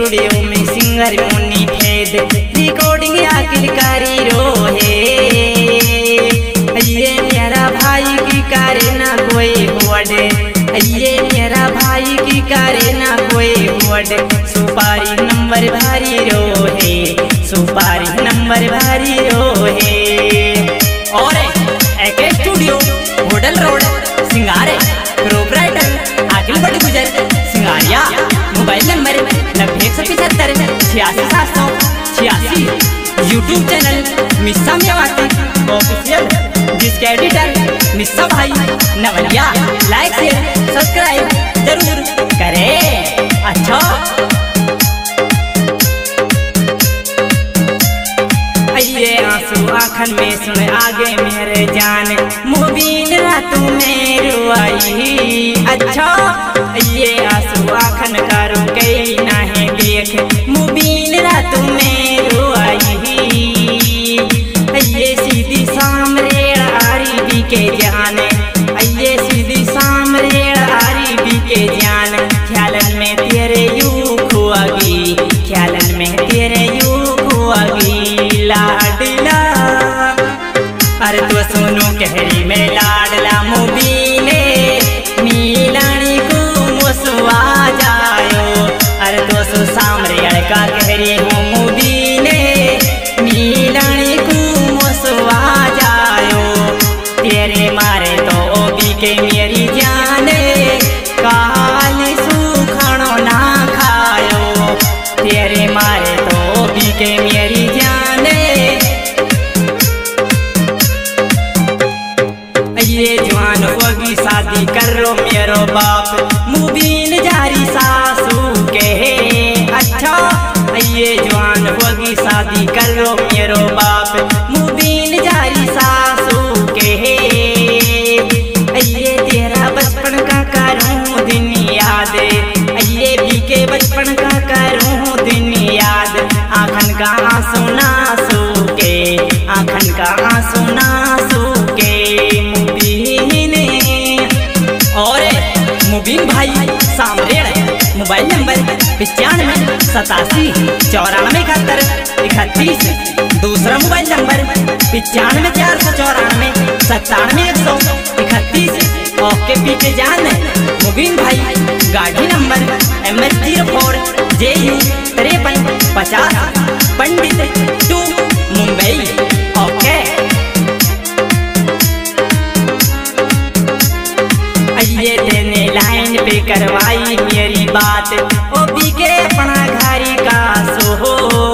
Studio में singer मुन्नी फैद recording आखिरकारी रोहे। ये मेरा भाई की करे ना कोई हुड, ये मेरा भाई की करे ना कोई हुड। सुपारी नंबर भारी रोहे, सुपारी नंबर भारी रोहे। और एक studio hotel road Singare proprietor Akhil बड़ी गुजर सिंगारिया। Mobile number 90-175-86-786। YouTube channel Missa Mewati official, जिसके एडिटर मिस्सा भाई नवलिया। लाइक शेयर सब्सक्राइब जरूर करें। अच्छा ये आंसू आँखन में सुन आगे मेरे जान, मुबीन रातों में रुआई। अच्छा ये आंसू आँखन का रुके नहीं देख, मुबीन रातों में रुआई। ये सीधी सामरे आरी भी के जान, ये सीधी सामरे आरी भी के जान। ख्यालन में तेरे यू खुआगी, ख्यालन में तेरे यू खुआगी। लाडला अरे तो सुनो कहरी में लाडला मुबीने मिलानी को मुसवा जायो। अरे तो सो सामरे अड़का कहरी हूँ मुबीने मिलानी को मुसवा जायो। तेरे मारे तो ओबी के मेरी जाने काली सुखणो ना खायो। तेरे मारे तो ओबी के मेरी जाने। ये जवान होगी शादी करो मेरो बाप, मुबीन जारी सासू के। अच्छा ये जवान होगी शादी करो मेरो बाप, मुबीन जारी सासू के। ये तेरा बचपन का करूँ दिन याद, ये भी के बचपन का करूँ दिन याद। आँखन का आंसू नासू के, आँखन का आंसू नासू के। और मुबीन भाई सामरेड़ मोबाइल नंबर 95-87-94-71। दूसरा मोबाइल नंबर 95-494-97-131। ओके पीछे जान मुबीन भाई। गाड़ी नंबर MS04JU 5350 पंडित 2 मुंबई। ओके ये देने लाइन पे करवाई मेरी बात, ओ बीके अपना घरी का सोहो।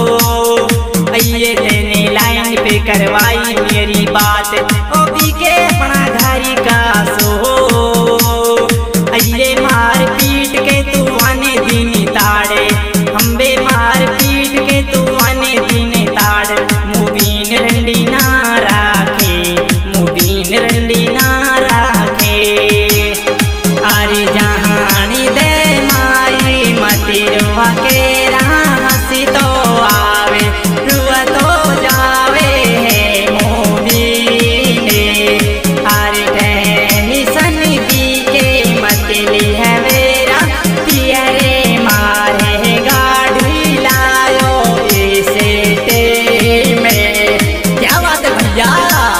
ये देने लाइन पे करवाई मेरी बात, ओ बीके अपना घरी का सोहो। ये मार पीट के तू आने दिन ताड़े, हम बे मार पीट के तू आने दिन ताड़। मुबीन रंडी ना राखे, मुबीन रंडी ना राखे। अरे जहानी दे माई मती रुआ के हंसी तो आवे, रुआ तो जावे है मुबीने। अरे टेंशन पी के मतली है मेरा, पियरे मारे गाड़ी लायो इसे टे में। क्या बात है भैया।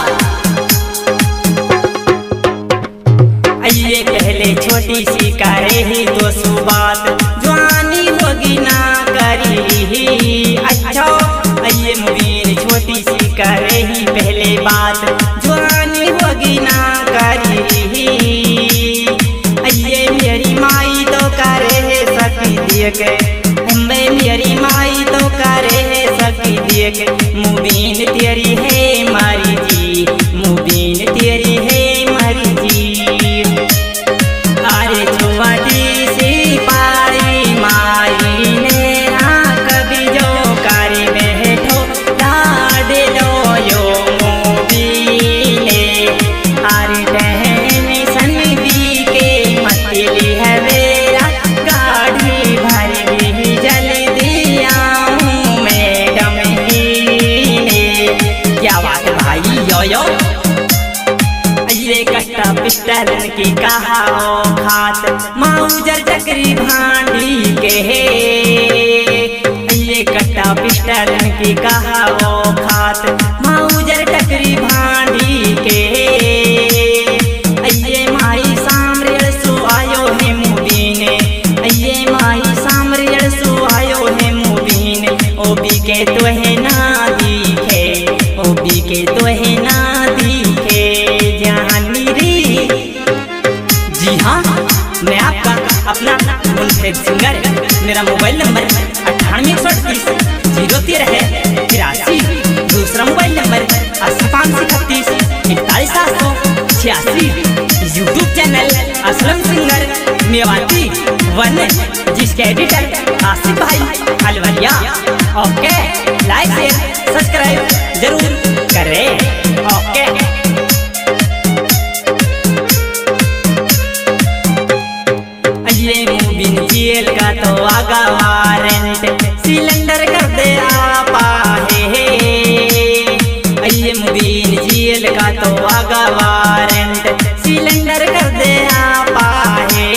ये पहले छोटी सी करे ही तो सुबात, जवानी होगी ना करी ही। अच्छा ये मुबीन छोटी सी करे ही पहले बात, जवानी होगी ना करी ही। ये मेरी माई तो करे है सखी देख, हमें मेरी माई तो करे है सखी देख। मुबीन तेरी है मारी जी, मुबीन तेरी है मारी जी। अरे छुआटी सी पारी माई ने कभी जो कारी बैठो लाडे लो यो मुबीने। अरे टेंशन भी के मतली है मेरा, गाड़ी भर भी जल्दी आऊँ मैडम ही ने। क्या बात है भाई यो यो। ये कट्टा पिस्टल की कहा खात, माउजर चक्री भांडी के। पिस्टल की कहा वो खात माउजर टकरी भांडी के अये माई सामरेड़ सु आयो है मुबीने अये माई सामरेड़ सु आयो है मुबीने ओबी के तो है ना दिखे ओबी के तो है ना दिखे जानी रे। जी हाँ, मैं आपका अपना मुंफेद सिंगर। मेरा मोबाइल नंबर 98 है 83। दूसरा mobile number 80 4186। YouTube channel Aslam singer Mewati 1, जिसके एडिटर आसिफ भाई अलवरिया। ओके, लाइक शेयर सब्सक्राइब जरूर करें। ओके, ये मुबिन जेल का तो आगा वारंट सिलेंडर कर दे आपा है। ये मुबिन जेल का तो आगा वारंट सिलेंडर कर दे आपा है।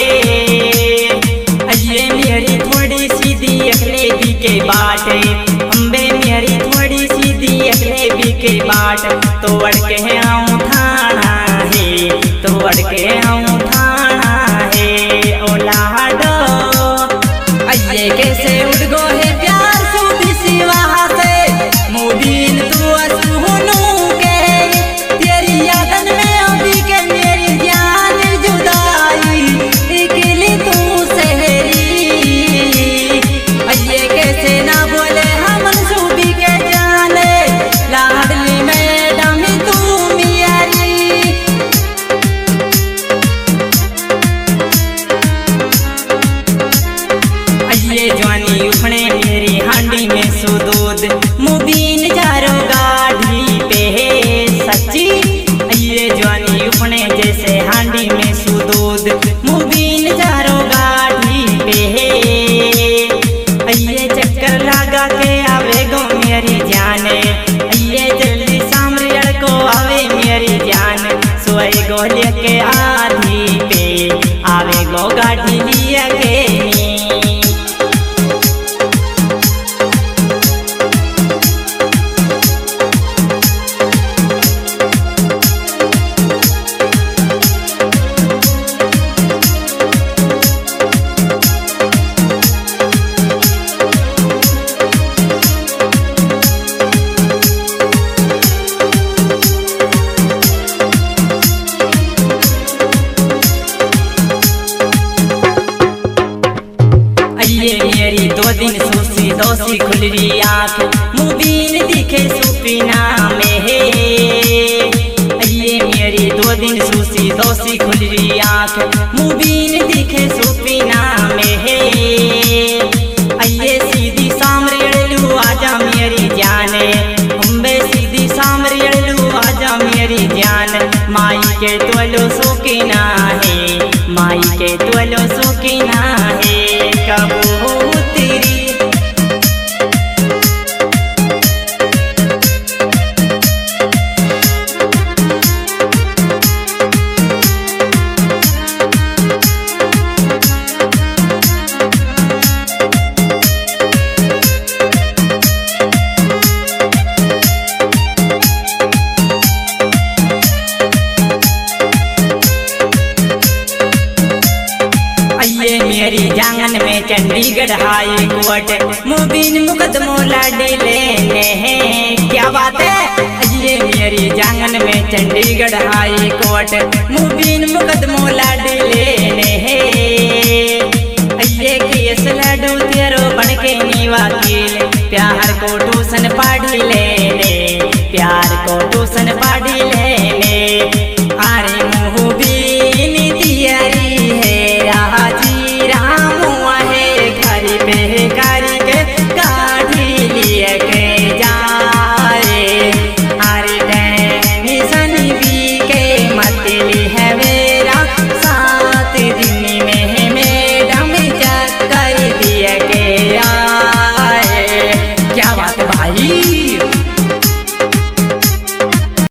ये मेरी थोड़ी सीधी अखले भी के बाट अम्बे मेरी थोड़ी सीधी अखले भी के बाट तोड़ के आऊँ थाना है तोड़ के आऊँ थाना है। ओलाडो अये कैसे उड़ गो है प्यार सूदी सिवा से मुबीन तू सुनू के तेरी यादन में अभी के मेरी जान जुदाई अकेली तू सहरी। अये कैसे ना बोले हम सूबी के जाने लाडली मैडम तू मियारी। ये जवानी उफने मेरी हांडी में सुदूध मुबीन जारो गाढ़ी पे सच्ची। ये जवानी उफने जैसे हांडी में सुदूध मुबीन जारो गाढ़ी पे ये चक्कर लगा के आवे गो मेरी जाने ये जल्दी सामरियल को आवे मेरी जान सोए गो लेके आधी पे आवे गो गाढ़ी लिया के। ये मेरी 2 दिन सूसी दोसी खुलरी आँख मुबीन दिखे सुपीना में है। ये मेरी 2 दिन सूसी दोसी खुलरी आँख मुबीन दिखे सुपीना में है। ये सीधी सामरेड़लू आजा मेरी जाने अम्बे सीधी सामरेड़लू आजा मेरी जान। माई के तोलो सुकीना है माई के तोलो सुकीना है कबूतरी। ये मेरी जांगन में चंडीगढ़ हाई कोर्ट मुबीन मुकदमो लाडी लेने हैं। क्या बात है। ये मेरी जांगन में चंडीगढ़ हाई कोर्ट मुबीन मुकदमो लाडी लेने हैं। ये केस लडू तेरो बन के नी वकील प्यार को ट्यूशन पढ़ी लेने प्यार को ट्यूशन पढ़ी ले।